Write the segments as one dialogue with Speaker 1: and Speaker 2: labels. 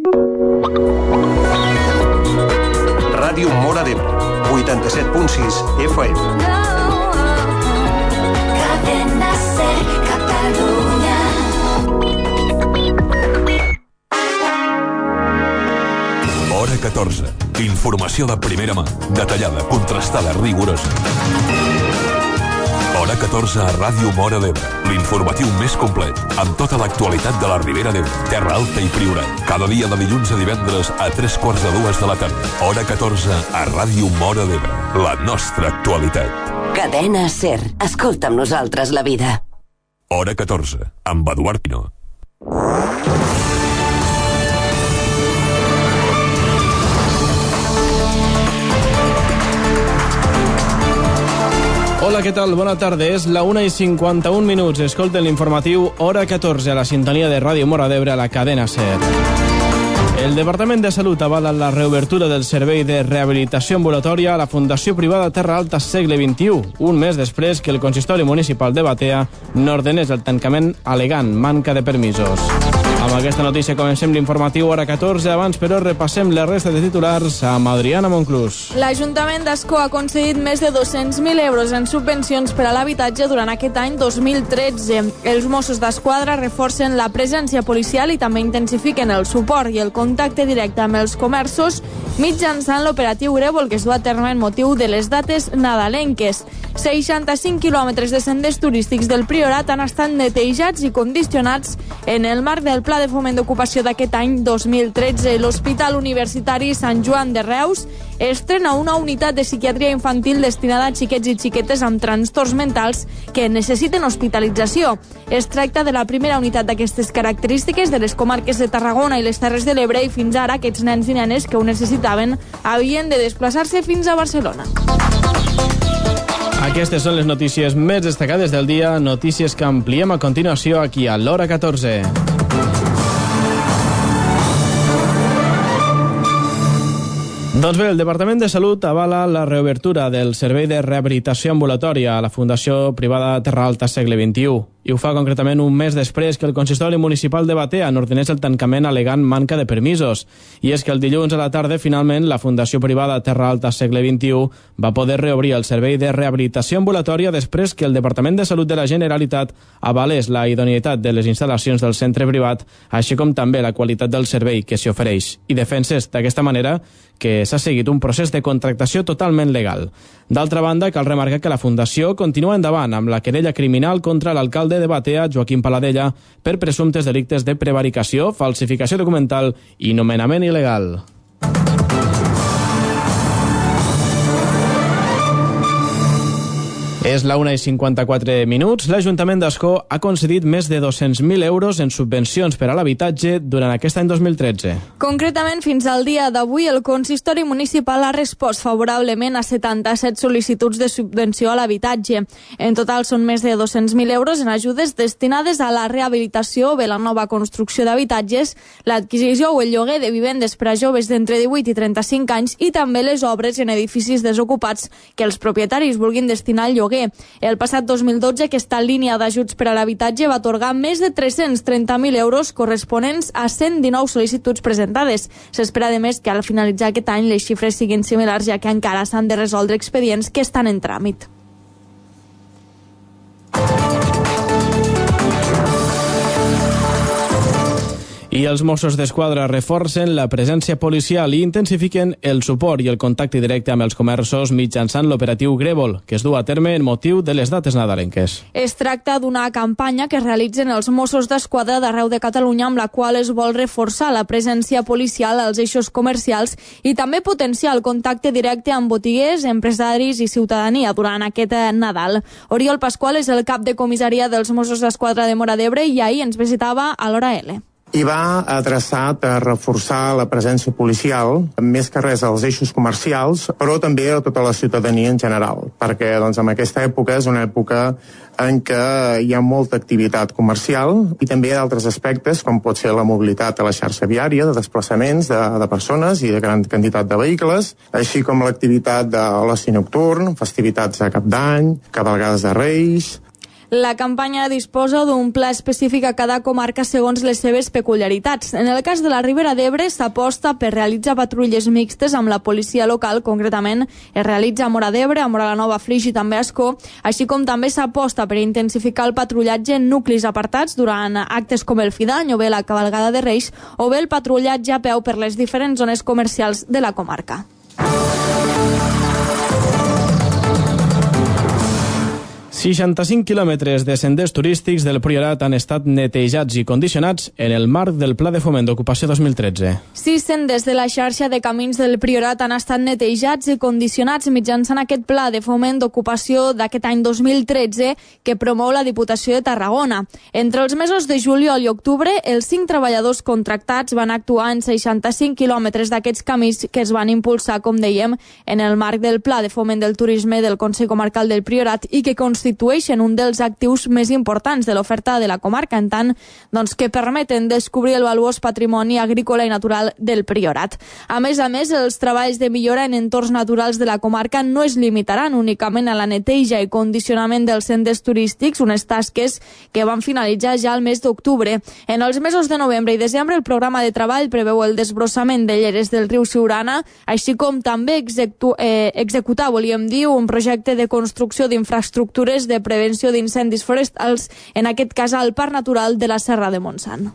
Speaker 1: Ràdio Móra d'Ebre, 87.6 FM.
Speaker 2: Cadena Ser, Catalunya.
Speaker 3: Hora 14. Informació de primera mà, detallada, contrastada, rigorosa. Hora 14 a Ràdio Móra d'Ebre, l'informatiu més complet, amb tota l'actualitat de la Ribera d'Ebre, Terra Alta i Priorat. Cada dia de dilluns a divendres a 3:45 de la tarda. Hora 14 a Ràdio Móra d'Ebre, la nostra actualitat.
Speaker 4: Cadena Ser, escolta amb nosaltres la vida.
Speaker 3: Hora 14, amb Eduard Pino.
Speaker 5: Hola, què tal? Bona tarda. És la 1:51. Escolten l'informatiu Hora 14 a la sintonia de Ràdio Móra d'Ebre a la cadena SER. El Departament de Salut avala la reobertura del servei de rehabilitació ambulatòria a la Fundació Privada Terra Alta Segle XXI, un mes després que el Consistori Municipal de Batea n'ordenés el tancament alegant manca de permisos. Amb aquesta notícia comencem l'informatiu Hora 14. Abans, però, repassem la resta de titulars amb Adriana Monclús.
Speaker 6: L'Ajuntament d'Ascó ha concedit més de 200.000 euros en subvencions per a l'habitatge durant aquest any 2013. Els Mossos d'Esquadra reforcen la presència policial i també intensifiquen el suport i el contacte directe amb els comerços mitjançant l'operatiu Grèvol, que es du a terme en motiu de les dates nadalenques. 65 quilòmetres de senders turístics del Priorat han estat netejats i condicionats en el marc del Pla de Foment d'Ocupació d'aquest any 2013. L'Hospital Universitari Sant Joan de Reus estrena una unitat de psiquiatria infantil destinada a xiquets i xiquetes amb trastorns mentals que necessiten hospitalització. Es tracta de la primera unitat d'aquestes característiques de les comarques de Tarragona i les Terres de l'Ebre, i fins ara aquests nens i nenes que ho necessitaven havien de desplaçar-se fins a Barcelona.
Speaker 5: Aquestes són les notícies més destacades del dia, notícies que ampliem a continuació aquí a l'Hora 14. Doncs bé, el Departament de Salut avala la reobertura del servei de rehabilitació ambulatòria a la Fundació Privada Terra Alta Segle XXI. I ho fa concretament un mes després que el Consistori Municipal de Batea n'ordenés el tancament alegant manca de permisos. I és que el dilluns a la tarda, finalment, la Fundació Privada Terra Alta Segle XXI va poder reobrir el servei de rehabilitació ambulatòria després que el Departament de Salut de la Generalitat avalés la idoneïtat de les instal·lacions del centre privat, així com també la qualitat del servei que s'hi ofereix. I defenses d'aquesta manera que s'ha seguit un procés de contractació totalment legal. D'altra banda, cal remarcar que la Fundació continua endavant amb la querella criminal contra l'alcalde de Batea, Joaquim Paladella, per presumptes delictes de prevaricació, falsificació documental i nomenament il·legal. És la 1:54. L'Ajuntament d'Ascó ha concedit més de 200.000 euros en subvencions per a l'habitatge durant aquest any 2013.
Speaker 6: Concretament, fins al dia d'avui, el Consistori Municipal ha respost favorablement a 77 sol·licituds de subvenció a l'habitatge. En total són més de 200.000 euros en ajudes destinades a la rehabilitació o la nova construcció d'habitatges, l'adquisició o el lloguer de vivendes per a joves d'entre 18 i 35 anys i també les obres en edificis desocupats que els propietaris vulguin destinar al lloguer. El passat 2012, aquesta línia d'ajuts per a l'habitatge va atorgar més de 330.000 euros corresponents a 119 sol·licituds presentades. S'espera, a més, que al finalitzar aquest any les xifres siguin similars, ja que encara s'han de resoldre expedients que estan en tràmit.
Speaker 5: I els Mossos d'Esquadra reforcen la presència policial i intensifiquen el suport i el contacte directe amb els comerços mitjançant l'operatiu Grèvol, que es du a terme en motiu de les dates nadalenques.
Speaker 6: Es tracta d'una campanya que realitzen els Mossos d'Esquadra d'arreu de Catalunya, amb la qual es vol reforçar la presència policial als eixos comercials i també potenciar el contacte directe amb botiguers, empresaris i ciutadania durant aquest Nadal. Oriol Pasqual és el cap de comissaria dels Mossos d'Esquadra de Móra d'Ebre i ahir ens visitava a l'Hora L.
Speaker 7: I va adreçat a reforçar la presència policial, més que res als eixos comercials, però també a tota la ciutadania en general, perquè doncs, en aquesta època és una època en què hi ha molta activitat comercial i també d'altres aspectes, com pot ser la mobilitat a la xarxa viària, de desplaçaments de persones i de gran quantitat de vehicles, així com l'activitat de l'oci nocturn, festivitats de Cap d'Any, cavalgades de Reis.
Speaker 6: La campanya disposa d'un pla específic a cada comarca segons les seves peculiaritats. En el cas de la Ribera d'Ebre s'aposta per realitzar patrulles mixtes amb la policia local, concretament es realitza a Móra d'Ebre, a Móra la Nova, Flix i també a Ascó, així com també s'aposta per intensificar el patrullatge en nuclis apartats durant actes com el Fidany o bé la cavalgada de Reis o bé el patrullatge a peu per les diferents zones comercials de la comarca.
Speaker 5: $65 quilòmetres de senders turístics del Priorat han estat netejats i condicionats en el marc del Pla de Foment d'Ocupació 2013.
Speaker 6: 6 senders de la xarxa de camins del Priorat han estat netejats i condicionats mitjançant aquest Pla de Foment d'Ocupació d'aquest any 2013 que promou la Diputació de Tarragona. Entre els mesos de juliol i octubre, els 5 treballadors contractats van actuar en 65 quilòmetres d'aquests camins que es van impulsar, com dèiem, en el marc del Pla de Foment del Turisme del Consell Comarcal del Priorat i que constitueixen un dels actius més importants de l'oferta de la comarca, en tant que permeten descobrir el valuós patrimoni agrícola i natural del Priorat. A més, els treballs de millora en entorns naturals de la comarca no es limitaran únicament a la neteja i condicionament dels senders turístics, unes tasques que van finalitzar ja el mes d'octubre. En els mesos de novembre i desembre, el programa de treball preveu el desbrossament de lleres del riu Siurana, així com també executar, un projecte de construcció d'infraestructures de prevenció d'incendis forestals, en aquest cas al Parc Natural de la Serra de Montsant.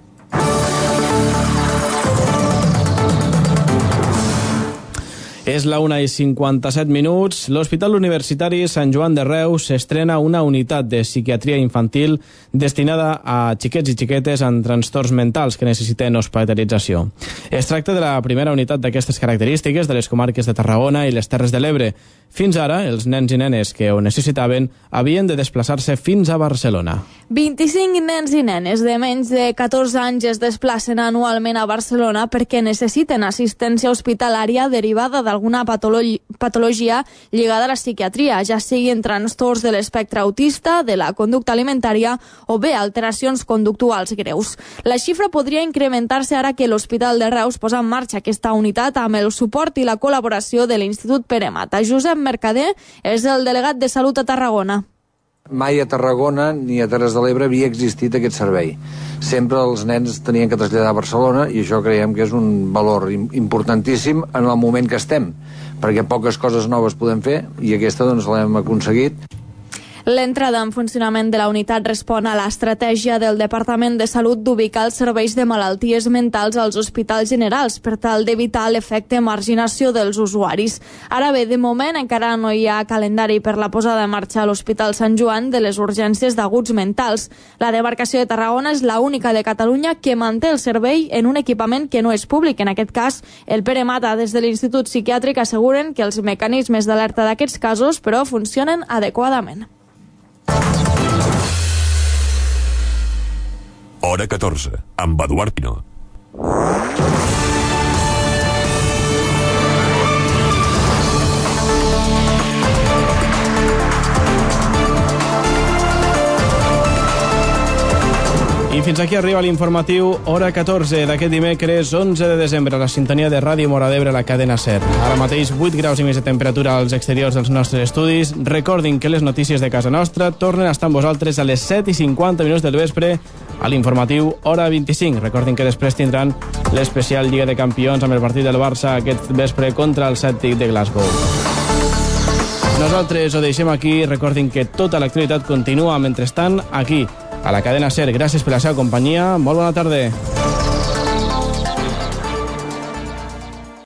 Speaker 5: És la 1:57. L'Hospital Universitari Sant Joan de Reus estrena una unitat de psiquiatria infantil destinada a xiquets i xiquetes amb trastorns mentals que necessiten hospitalització. Es tracta de la primera unitat d'aquestes característiques de les comarques de Tarragona i les Terres de l'Ebre. Fins ara, els nens i nenes que ho necessitaven havien de desplaçar-se fins a Barcelona.
Speaker 6: 25 nens i nenes de menys de 14 anys es desplacen anualment a Barcelona perquè necessiten assistència hospitalària derivada d'alguna patologia lligada a la psiquiatria, ja siguin trastorns de l'espectre autista, de la conducta alimentària o bé alteracions conductuals greus. La xifra podria incrementar-se ara que l'Hospital de Reus posa en marxa aquesta unitat amb el suport i la col·laboració de l'Institut Pere Mata. Josep Mercader és el delegat de Salut a Tarragona.
Speaker 8: Mai a Tarragona ni a Terres de l'Ebre havia existit aquest servei. Sempre els nens tenien que traslladar a Barcelona i això creiem que és un valor importantíssim en el moment que estem, perquè poques coses noves podem fer i aquesta l'hem aconseguit.
Speaker 6: L'entrada en funcionament de la unitat respon a l'estratègia del Departament de Salut d'ubicar els serveis de malalties mentals als hospitals generals per tal d'evitar l'efecte marginació dels usuaris. Ara bé, de moment encara no hi ha calendari per la posada en marxa a l'Hospital Sant Joan de les urgències d'aguts mentals. La demarcació de Tarragona és l'única de Catalunya que manté el servei en un equipament que no és públic. En aquest cas, el Pere Mata des de l'Institut Psiquiàtric asseguren que els mecanismes d'alerta d'aquests casos, però, funcionen adequadament.
Speaker 3: Hora 14, amb Eduard Pino.
Speaker 5: I fins aquí arriba l'informatiu Hora 14 d'aquest dimecres 11 de desembre a la sintonia de Ràdio Móra d'Ebre, la cadena SER. Ara mateix 8 graus i mig de temperatura als exteriors dels nostres estudis. Recordin que les notícies de casa nostra tornen a estar amb vosaltres a les 7:50 del vespre a l'informatiu Hora 25. Recordin que després tindran l'especial Lliga de Campions amb el partit del Barça aquest vespre contra el Celtic de Glasgow. Nosaltres ho deixem aquí. Recordin que tota l'actualitat continua mentrestant aquí a la cadena SER. Gràcies per la seva companyia. Molt bona tarda.